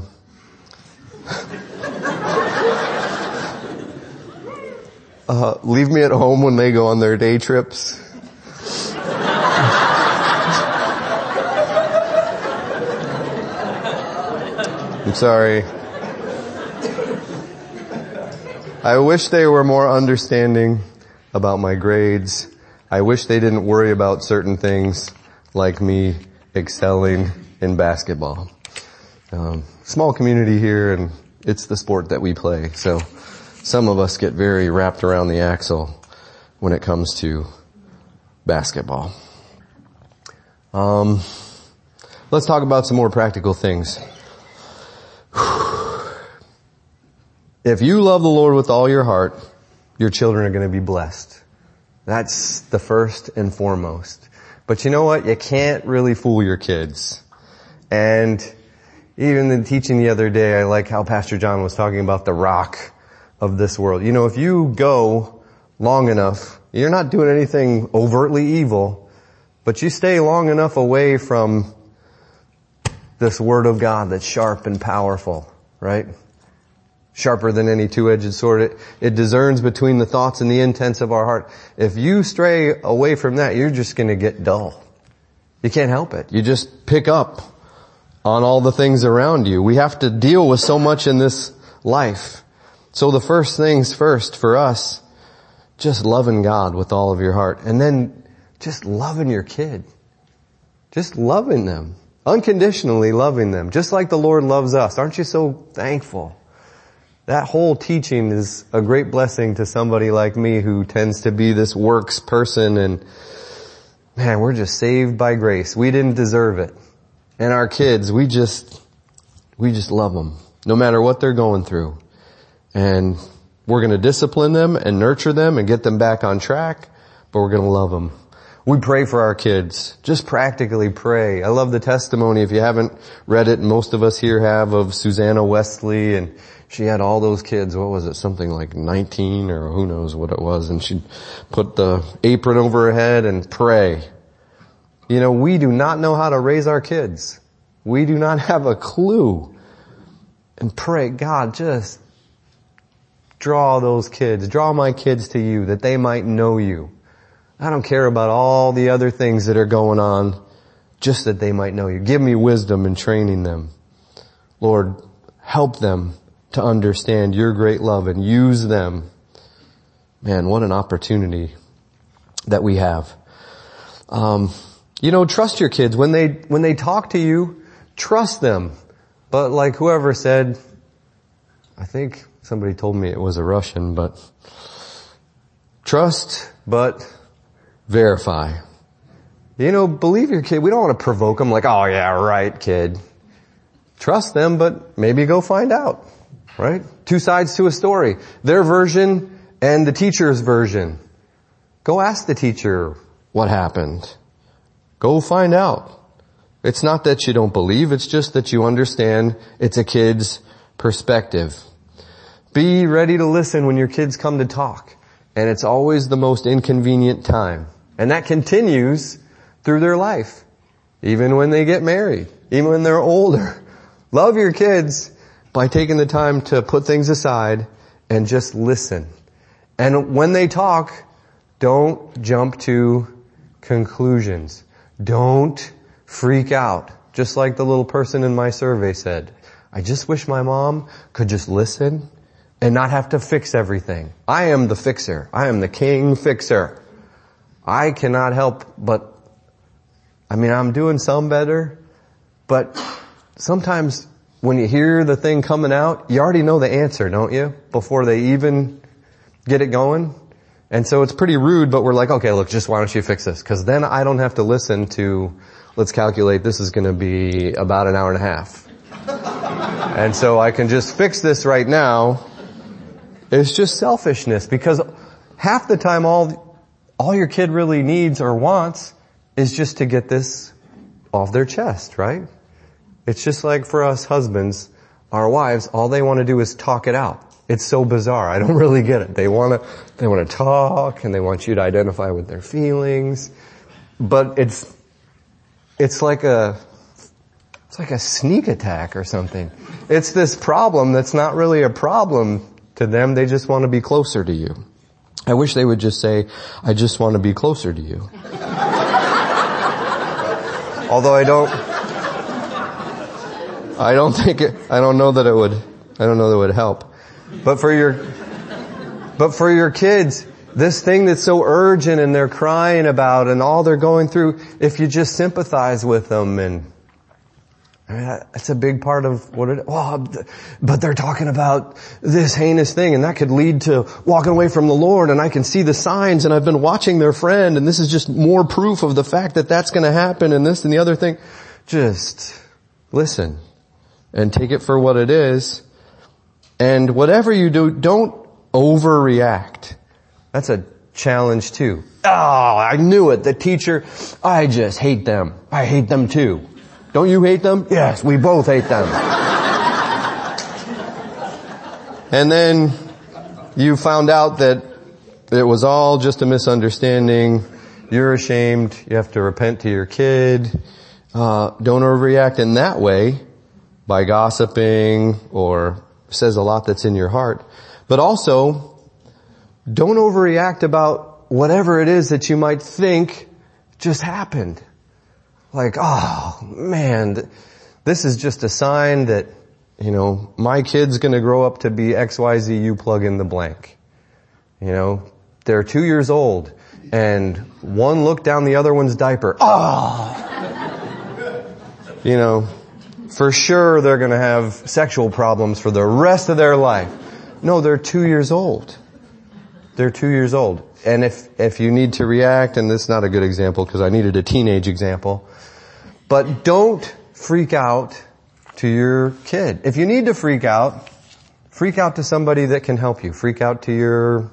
A: uh, leave me at home when they go on their day trips. I'm sorry. I wish they were more understanding about my grades. I wish they didn't worry about certain things like me excelling in basketball. Um, small community here and it's the sport that we play. So some of us get very wrapped around the axle when it comes to basketball. Um, let's talk about some more practical things. If you love the Lord with all your heart, your children are going to be blessed. That's the first and foremost. But you know what? You can't really fool your kids. And Even in teaching the other day, I like how Pastor John was talking about the rock of this world. You know, if you go long enough, you're not doing anything overtly evil, but you stay long enough away from this Word of God that's sharp and powerful, right? Sharper than any two-edged sword. It, it discerns between the thoughts and the intents of our heart. If you stray away from that, you're just going to get dull. You can't help it. You just pick up on all the things around you. We have to deal with so much in this life. So the first things first for us, just loving God with all of your heart. And then just loving your kid. Just loving them. Unconditionally loving them. Just like the Lord loves us. Aren't you so thankful? That whole teaching is a great blessing to somebody like me who tends to be this works person, and man, we're just saved by grace. We didn't deserve it. And our kids, we just, we just love them no matter what they're going through. And we're going to discipline them and nurture them and get them back on track, but we're going to love them. We pray for our kids. Just practically pray. I love the testimony, if you haven't read it, and most of us here have, of Susanna Wesley, and she had all those kids, what was it, something like nineteen or who knows what it was, and she'd put the apron over her head and pray. You know, we do not know how to raise our kids. We do not have a clue. And pray, God, just draw those kids, draw my kids to you that they might know you. I don't care about all the other things that are going on, just that they might know you. Give me wisdom in training them. Lord, help them to understand your great love and use them. Man, what an opportunity that we have. Um, you know, trust your kids. When they, when they talk to you, trust them. But like whoever said, I think somebody told me it was a Russian, but trust, but verify. You know, believe your kid. We don't want to provoke them like, oh yeah, right, kid. Trust them, but maybe go find out. Right? Two sides to a story. Their version and the teacher's version. Go ask the teacher what happened. Go find out. It's not that you don't believe, it's just that you understand it's a kid's perspective. Be ready to listen when your kids come to talk. And it's always the most inconvenient time. And that continues through their life. Even when they get married. Even when they're older. Love your kids by taking the time to put things aside and just listen. And when they talk, don't jump to conclusions. Don't freak out. Just like the little person in my survey said, I just wish my mom could just listen and not have to fix everything. I am the fixer. I am the king fixer. I cannot help but, I mean, I'm doing some better, but sometimes when you hear the thing coming out, you already know the answer, don't you? Before they even get it going. And so it's pretty rude, but we're like, okay, look, just why don't you fix this? Because then I don't have to listen to, let's calculate this is going to be about an hour and a half. And so I can just fix this right now. It's just selfishness, because half the time all, all your kid really needs or wants is just to get this off their chest, right? It's just like for us husbands, our wives, all they want to do is talk it out. It's so bizarre. I don't really get it. They want to, they want to talk and they want you to identify with their feelings. But it's, it's like a, it's like a sneak attack or something. It's this problem that's not really a problem to them. They just want to be closer to you. I wish they would just say, I just want to be closer to you. Although I don't, I don't think it, I don't know that it would, I don't know that it would help. But for your, but for your kids, this thing that's so urgent and they're crying about and all they're going through, if you just sympathize with them, and I mean, that's a big part of what it, well, but they're talking about this heinous thing and that could lead to walking away from the Lord, and I can see the signs and I've been watching their friend and this is just more proof of the fact that that's going to happen and this and the other thing. Just listen and take it for what it is. And whatever you do, don't overreact. That's a challenge too. Oh, I knew it. The teacher, I just hate them. I hate them too. Don't you hate them? Yes, we both hate them. And then you found out that it was all just a misunderstanding. You're ashamed. You have to repent to your kid. Uh, don't overreact in that way by gossiping or says a lot that's in your heart. But also, don't overreact about whatever it is that you might think just happened. Like, oh man, this is just a sign that, you know, my kid's gonna grow up to be X Y Z, you plug in the blank. You know, they're two years old and one looked down the other one's diaper. Oh! You know, for sure they're gonna have sexual problems for the rest of their life. No, they're two years old. They're two years old. And if, if you need to react, and this is not a good example because I needed a teenage example, but don't freak out to your kid. If you need to freak out, freak out to somebody that can help you. Freak out to your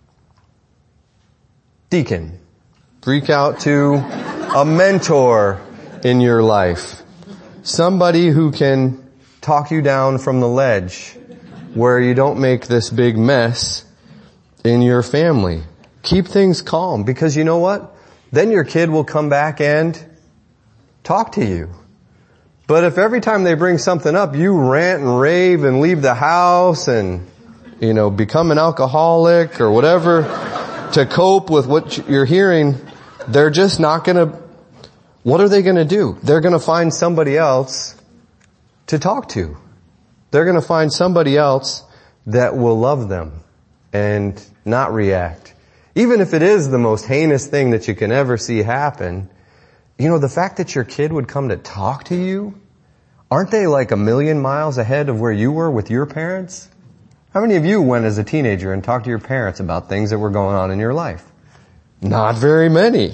A: deacon. Freak out to a mentor in your life. Somebody who can talk you down from the ledge where you don't make this big mess in your family. Keep things calm because you know what? Then your kid will come back and talk to you. But if every time they bring something up, you rant and rave and leave the house and, you know, become an alcoholic or whatever to cope with what you're hearing, they're just not gonna, what are they gonna do? They're gonna find somebody else to talk to. They're gonna find somebody else that will love them and not react. Even if it is the most heinous thing that you can ever see happen, you know, the fact that your kid would come to talk to you, aren't they like a million miles ahead of where you were with your parents? How many of you went as a teenager and talked to your parents about things that were going on in your life? Not very many.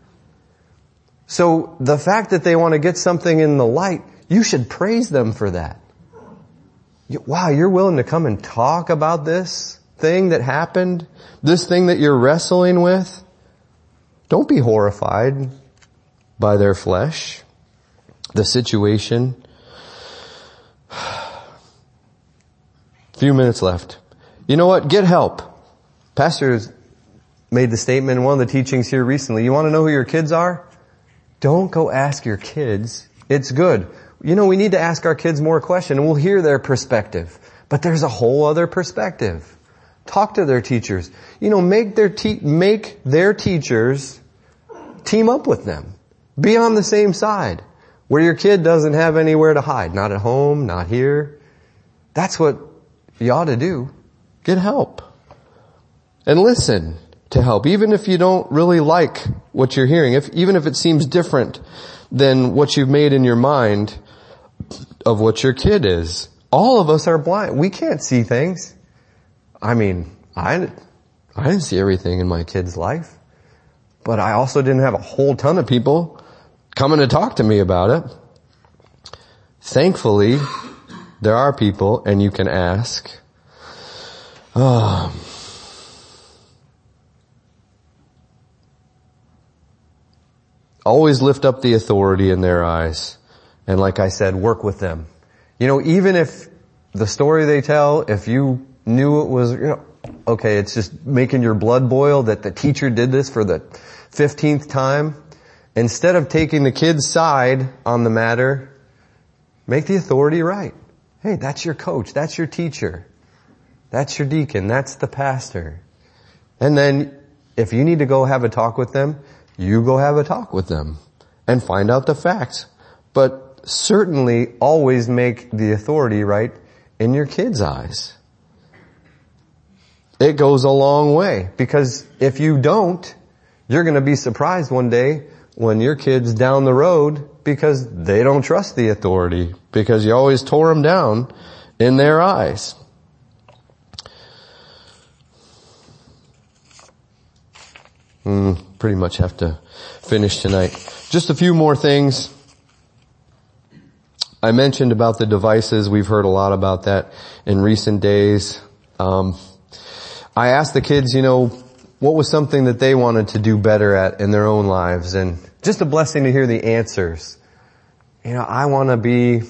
A: So the fact that they want to get something in the light, you should praise them for that. Wow, you're willing to come and talk about this thing that happened, this thing that you're wrestling with? Don't be horrified by their flesh, the situation. Few minutes left. You know what? Get help. Pastor's made the statement in one of the teachings here recently. You want to know who your kids are? Don't go ask your kids. It's good. You know, we need to ask our kids more questions and we'll hear their perspective. But there's a whole other perspective. Talk to their teachers. You know, make their te- make their teachers team up with them. Be on the same side where your kid doesn't have anywhere to hide. Not at home, not here. That's what you ought to do. Get help. And listen to help. Even if you don't really like what you're hearing, if, even if it seems different than what you've made in your mind of what your kid is. All of us are blind. We can't see things. I mean, I, I didn't see everything in my kid's life. But I also didn't have a whole ton of people coming to talk to me about it. Thankfully, there are people, and you can ask. Oh. Always lift up the authority in their eyes. And like I said, work with them. You know, even if the story they tell, if you knew it was, you know, okay, it's just making your blood boil that the teacher did this for the fifteenth time. Instead of taking the kid's side on the matter, make the authority right. Hey, that's your coach. That's your teacher. That's your deacon. That's the pastor. And then if you need to go have a talk with them, you go have a talk with them and find out the facts. But certainly always make the authority right in your kid's eyes. It goes a long way because if you don't, you're going to be surprised one day when your kid's down the road because they don't trust the authority because you always tore them down in their eyes. Mm, pretty much have to finish tonight. Just a few more things. I mentioned about the devices. We've heard a lot about that in recent days. Um, I asked the kids, you know, what was something that they wanted to do better at in their own lives? And just a blessing to hear the answers. you know, I want to be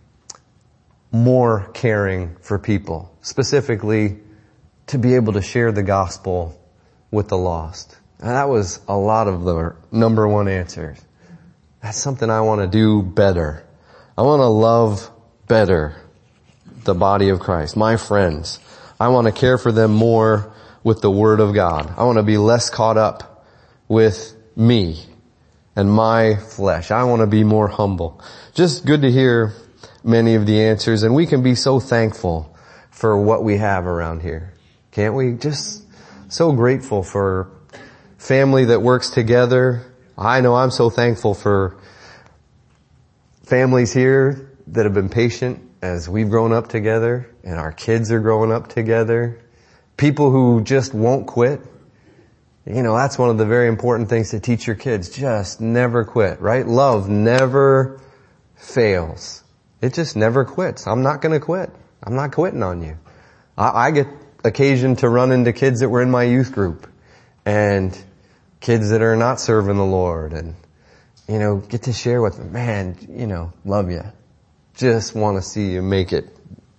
A: more caring for people, specifically to be able to share the gospel with the lost. And that was a lot of the number one answers. That's something I want to do better. I want to love better the body of Christ, my friends. I want to care for them more with the Word of God. I want to be less caught up with me and my flesh. I want to be more humble. Just good to hear many of the answers, and we can be so thankful for what we have around here. Can't we? Just so grateful for family that works together. I know I'm so thankful for families here that have been patient as we've grown up together and our kids are growing up together. People who just won't quit. You know, that's one of the very important things to teach your kids. Just never quit, right? Love never fails. It just never quits. I'm not going to quit. I'm not quitting on you. I, I get occasion to run into kids that were in my youth group and kids that are not serving the Lord, and, you know, get to share with them. Man, you know, love you. Just want to see you make it.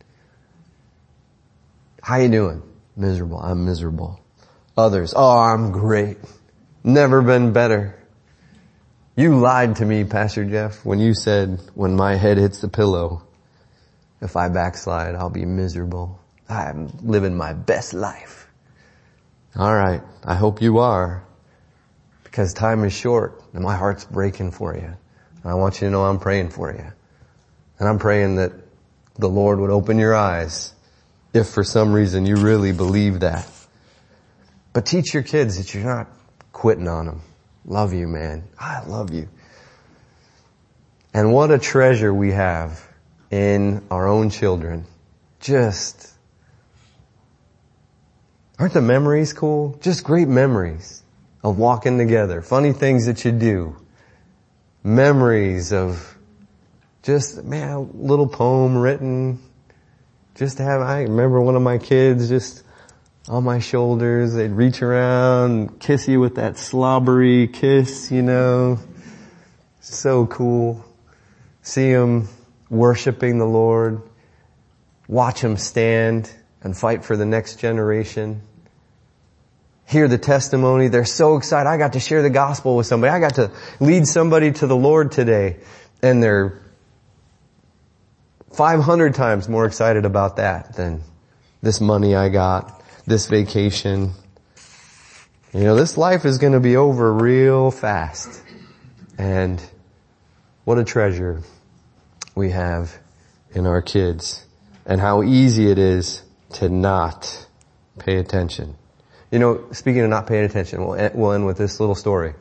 A: How you doing? Miserable. I'm miserable. Others, oh, I'm great. Never been better. You lied to me, Pastor Jeff, when you said, when my head hits the pillow, if I backslide, I'll be miserable. I'm living my best life. All right. I hope you are, because time is short and my heart's breaking for you. I want you to know I'm praying for you. And I'm praying that the Lord would open your eyes if for some reason you really believe that. But teach your kids that you're not quitting on them. Love you, man. I love you. And what a treasure we have in our own children. Just, aren't the memories cool? Just great memories of walking together. Funny things that you do. Memories of just, man, a little poem written. Just to have, I remember one of my kids just on my shoulders. They'd reach around, kiss you with that slobbery kiss, you know. So cool. See them worshiping the Lord. Watch them stand and fight for the next generation. Hear the testimony. They're so excited. I got to share the gospel with somebody. I got to lead somebody to the Lord today. And they're five hundred times more excited about that than this money I got, this vacation. You know, this life is going to be over real fast. And what a treasure we have in our kids, and how easy it is to not pay attention. You know, speaking of not paying attention, we'll end, we'll end with this little story.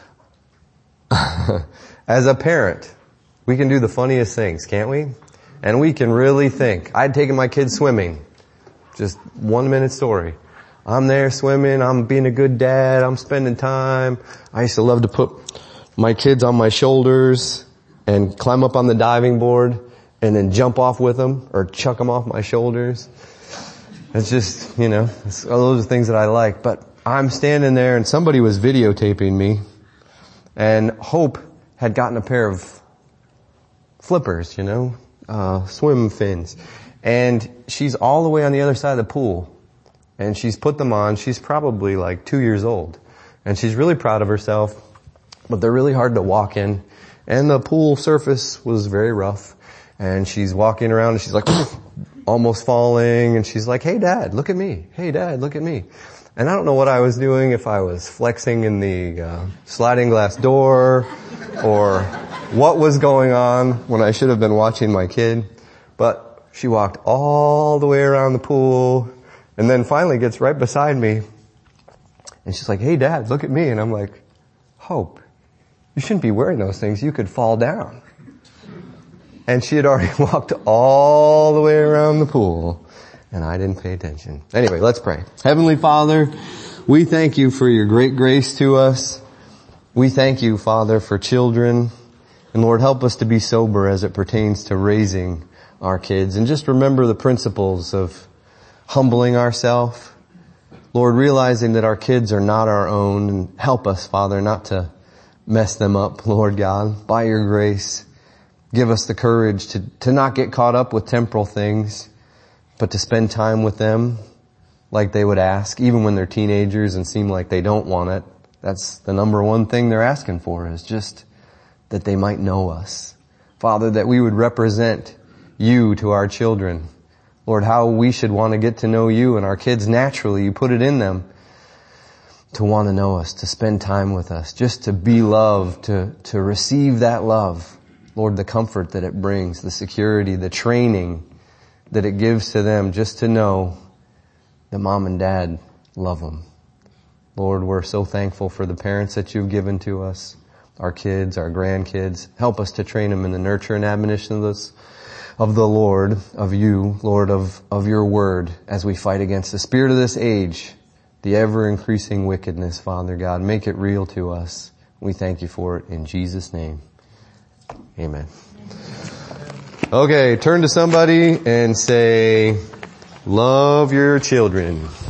A: As a parent, we can do the funniest things, can't we? And we can really think. I'd taken my kids swimming. Just one minute story. I'm there swimming. I'm being a good dad. I'm spending time. I used to love to put my kids on my shoulders and climb up on the diving board and then jump off with them or chuck them off my shoulders. It's just, you know, it's, those are things that I like. But I'm standing there and somebody was videotaping me, and Hope had gotten a pair of flippers, you know, uh, swim fins. And she's all the way on the other side of the pool. And she's put them on. She's probably like two years old. And she's really proud of herself. But they're really hard to walk in. And the pool surface was very rough. And she's walking around and she's like almost falling. And she's like, hey dad, look at me. Hey dad, look at me. And I don't know what I was doing, if I was flexing in the uh, sliding glass door or what was going on when I should have been watching my kid. But she walked all the way around the pool and then finally gets right beside me. And she's like, hey dad, look at me. And I'm like, Hope, you shouldn't be wearing those things. You could fall down. And she had already walked all the way around the pool, and I didn't pay attention. Anyway, let's pray. Heavenly Father, we thank you for your great grace to us. We thank you, Father, for children. And Lord, help us to be sober as it pertains to raising our kids. And just remember the principles of humbling ourselves. Lord, realizing that our kids are not our own. And help us, Father, not to mess them up, Lord God, by your grace. Give us the courage to, to not get caught up with temporal things, but to spend time with them like they would ask, even when they're teenagers and seem like they don't want it. That's the number one thing they're asking for, is just that they might know us. Father, that we would represent you to our children. Lord, how we should want to get to know you, and our kids naturally, you put it in them to want to know us, to spend time with us, just to be loved, to, to receive that love. Lord, the comfort that it brings, the security, the training that it gives to them, just to know that mom and dad love them. Lord, we're so thankful for the parents that you've given to us, our kids, our grandkids. Help us to train them in the nurture and admonition of this, of the Lord, of you, Lord, of, of your word, as we fight against the spirit of this age, the ever-increasing wickedness, Father God. Make it real to us. We thank you for it in Jesus' name. Amen. Okay, turn to somebody and say, love your children.